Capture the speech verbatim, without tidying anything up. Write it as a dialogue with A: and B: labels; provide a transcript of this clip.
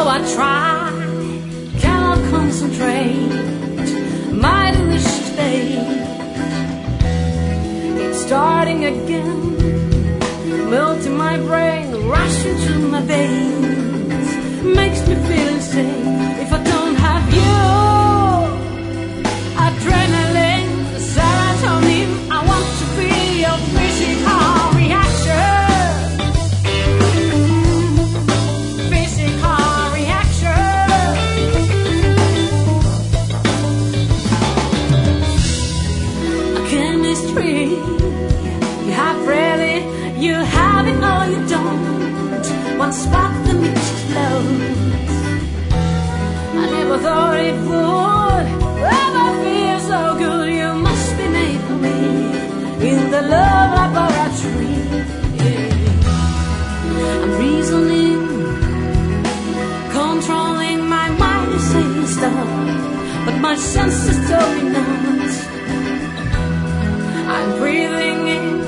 A: I try, cannot concentrate. My delicious day, it's starting again, melting my brain, rushing through my veins, makes me feel insane. If I don't have you, adrenaline, serotonin, I want to feel your physical reaction. Physical reaction. A chemistry, you have really, you have it or you don't. One spark that makes you flow. I never thought it would ever feel so good. You must be made for me in the love laboratory. Yeah. I'm reasoning, controlling my mind is saying stop, but my senses tell me not. I'm breathing in